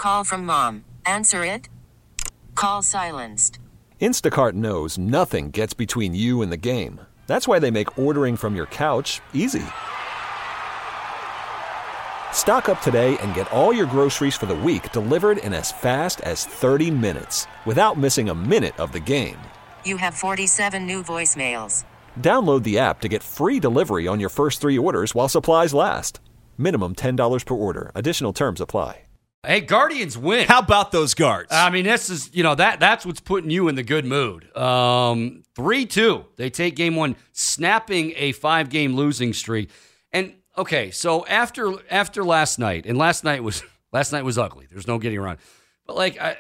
Call from mom. Answer it. Call silenced. Instacart knows nothing gets between you and the game. That's why they make ordering from your couch easy. Stock up today and get all your groceries for the week delivered in as fast as 30 minutes without missing a minute of the game. You have 47 new voicemails. Download the app to get free delivery on your first 3 orders while supplies last. Minimum $10 per order. Additional terms apply. Hey, Guardians win. How about those Guards? I mean, this is, that's what's putting you in the good mood. 3-2. They take game 1, snapping a 5-game losing streak. And okay, so after last night, and last night was ugly. There's no getting around. But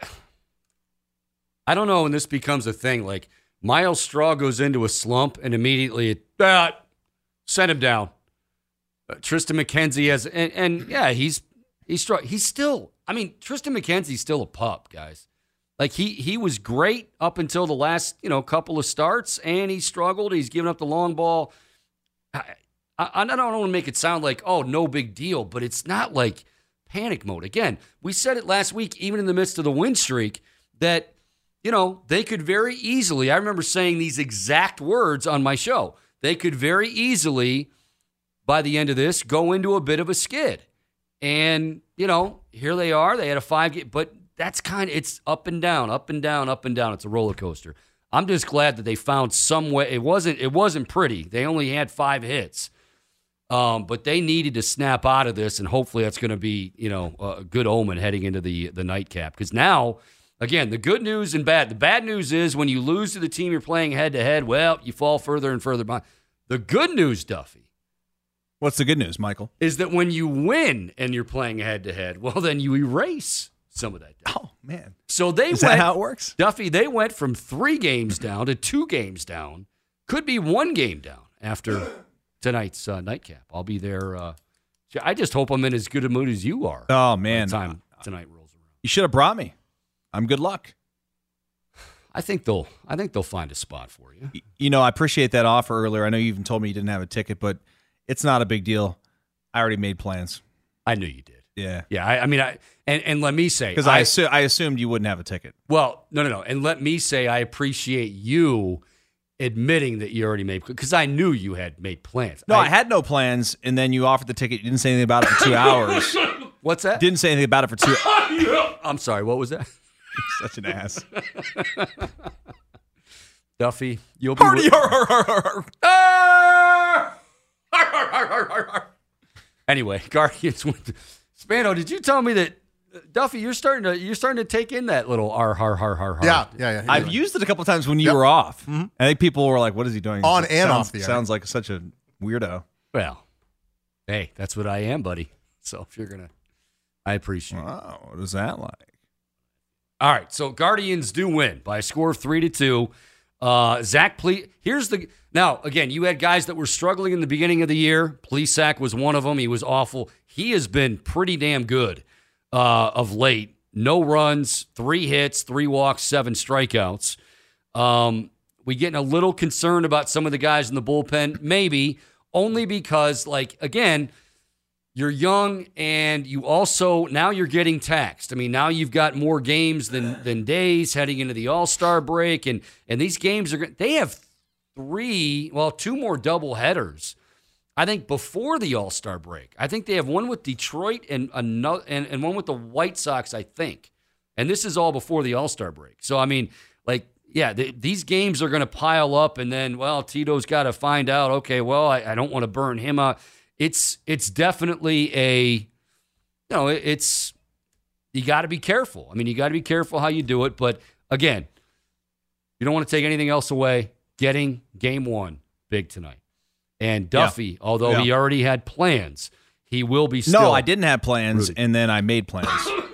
I don't know when this becomes a thing. Like, Miles Straw goes into a slump and immediately send him down. Tristan McKenzie has, and yeah, he's still. I mean, Tristan McKenzie's still a pup, guys. Like, he was great up until the last couple of starts, and he struggled. He's given up the long ball. I don't want to make it sound like, oh, no big deal, but it's not like panic mode. Again, we said it last week, even in the midst of the win streak, that they could very easily. I remember saying these exact words on my show. They could very easily, by the end of this, go into a bit of a skid. And, here they are. They had a 5-game, but that's it's up and down, up and down, up and down. It's a roller coaster. I'm just glad that they found some way. It wasn't pretty. They only had 5 hits. But they needed to snap out of this, and hopefully that's going to be, a good omen heading into the nightcap. Because now, again, the good news and bad. The bad news is when you lose to the team you're playing head-to-head, well, you fall further and further behind. The good news, Duffy. What's the good news, Michael? Is that when you win and you're playing head-to-head, well, then you erase some of that. Oh, man. So Is that how it works? Duffy, they went from 3 games down to 2 games down. Could be 1 game down after tonight's nightcap. I'll be there. I just hope I'm in as good a mood as you are. Oh, man. By the time tonight rolls around. You should have brought me. I'm good luck. I think they'll find a spot for you. I appreciate that offer earlier. I know you even told me you didn't have a ticket, but it's not a big deal. I already made plans. I knew you did. Yeah. Yeah. And let me say, because I assumed you wouldn't have a ticket. Well, no. And let me say, I appreciate you admitting that you already made, because I knew you had made plans. No, I had no plans, and then you offered the ticket. You didn't say anything about it for 2 hours. What's that? Didn't say anything about it for 2 hours. I'm sorry. What was that? You're such an ass. Duffy, you'll be. Anyway, Guardians went. Spano, did you tell me that Duffy, you're starting to take in that little har. Yeah. I've used it a couple of times when you were off. Mm-hmm. I think people were like, "What is he doing?" On and off the air. Sounds like such a weirdo. Well, hey, that's what I am, buddy. So if you're gonna, I appreciate it. Wow, what is that like? All right, so Guardians do win by a score of 3-2. Zach, now again, you had guys that were struggling in the beginning of the year. Plesac was one of them. He was awful. He has been pretty damn good of late. No runs, 3 hits, 3 walks, 7 strikeouts. We getting a little concerned about some of the guys in the bullpen, maybe only because, again, you're young and you also now you're getting taxed. I mean, now you've got more games than days heading into the All-Star break, and these games they have 2 more double headers. I think before the All-Star break. I think they have one with Detroit and one with the White Sox, I think. And this is all before the All-Star break. So I mean, these games are going to pile up, and then Tito's got to find out. Okay, I don't want to burn him out. It's definitely you got to be careful. I mean, you got to be careful how you do it. But again, you don't want to take anything else away. Getting game 1 big tonight. And Duffy, although he already had plans, he will be still. No, I didn't have plans, and then I made plans.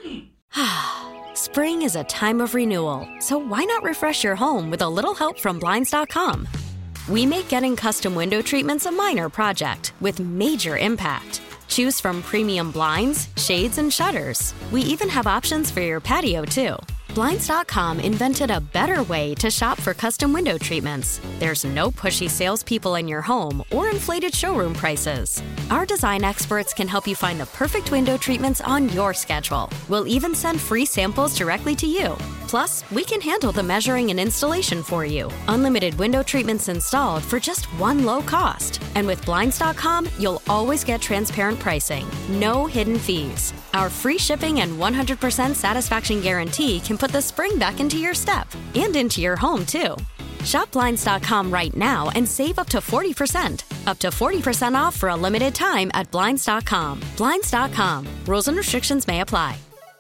Spring is a time of renewal, so why not refresh your home with a little help from Blinds.com? We make getting custom window treatments a minor project with major impact. Choose from premium blinds, shades, and shutters. We even have options for your patio, too. Blinds.com invented a better way to shop for custom window treatments. There's no pushy salespeople in your home or inflated showroom prices. Our design experts can help you find the perfect window treatments on your schedule. We'll even send free samples directly to you. Plus, we can handle the measuring and installation for you. Unlimited window treatments installed for just one low cost. And with Blinds.com, you'll always get transparent pricing. No hidden fees. Our free shipping and 100% satisfaction guarantee can put the spring back into your step and into your home, too. Shop Blinds.com right now and save up to 40%. Up to 40% off for a limited time at Blinds.com. Blinds.com. Rules and restrictions may apply.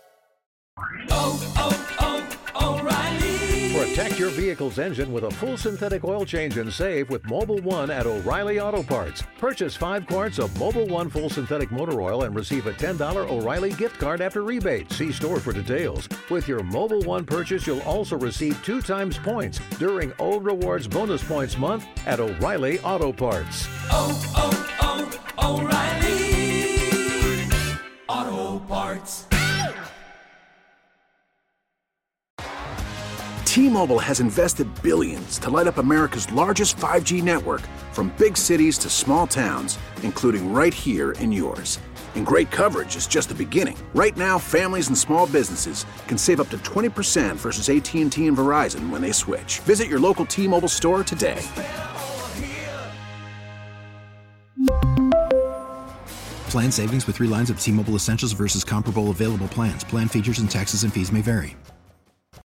O'Reilly. Protect your vehicle's engine with a full synthetic oil change and save with Mobil 1 at O'Reilly Auto Parts. Purchase 5 quarts of Mobil 1 full synthetic motor oil and receive a $10 O'Reilly gift card after rebate. See store for details. With your Mobil 1 purchase, you'll also receive 2 times points during Old Rewards Bonus Points Month at O'Reilly Auto Parts. O'Reilly Auto Parts. T-Mobile has invested billions to light up America's largest 5G network, from big cities to small towns, including right here in yours. And great coverage is just the beginning. Right now, families and small businesses can save up to 20% versus AT&T and Verizon when they switch. Visit your local T-Mobile store today. Plan savings with 3 lines of T-Mobile Essentials versus comparable available plans. Plan features and taxes and fees may vary.